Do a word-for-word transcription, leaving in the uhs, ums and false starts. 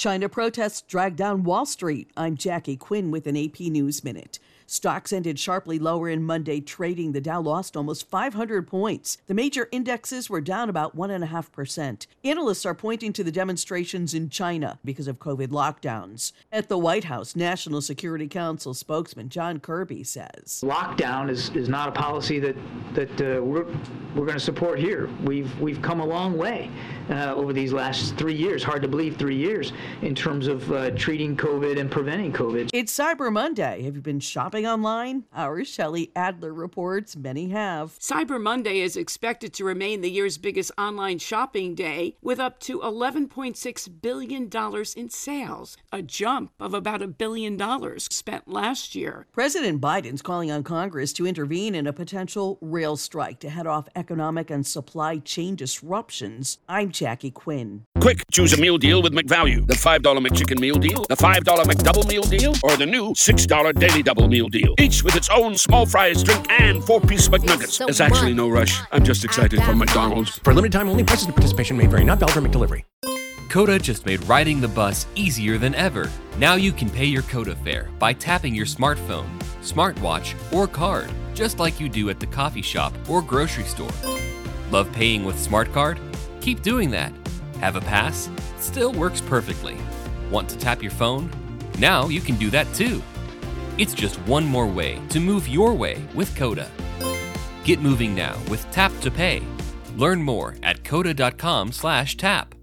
China protests drag down Wall Street. I'm Jackie Quinn with an A P News Minute. Stocks ended sharply lower in Monday trading. The Dow lost almost five hundred points. The major indexes were down about one point five percent. Analysts are pointing to the demonstrations in China because of COVID lockdowns. At the White House, National Security Council spokesman John Kirby says, Lockdown is, is not a policy that, that uh, we're, we're going to support here. We've, we've come a long way uh, over these last three years, hard to believe three years, in terms of uh, treating COVID and preventing COVID. It's Cyber Monday. Have you been shopping online? Our Shelley Adler reports many have. Cyber Monday is expected to remain the year's biggest online shopping day, with up to eleven point six billion dollars in sales, a jump of about a billion dollars spent last year. President Biden's calling on Congress to intervene in a potential rail strike to head off economic and supply chain disruptions. I'm Jackie Quinn. Quick, choose a meal deal with McValue. The five dollar McChicken meal deal, the five dollar McDouble meal deal, or the new six dollar Daily Double meal deal. Each with its own small fries, drink, and four-piece McNuggets. There's actually no rush. I'm just excited for McDonald's. For a limited time only, prices and participation may vary. Not valid for McDelivery. Coda just made riding the bus easier than ever. Now you can pay your Coda fare by tapping your smartphone, smartwatch, or card, just like you do at the coffee shop or grocery store. Love paying with SmartCard? Keep doing that. Have a pass? Still works perfectly. Want to tap your phone? Now you can do that too. It's just one more way to move your way with Coda. Get moving now with Tap to Pay. Learn more at coda dot com slash tap.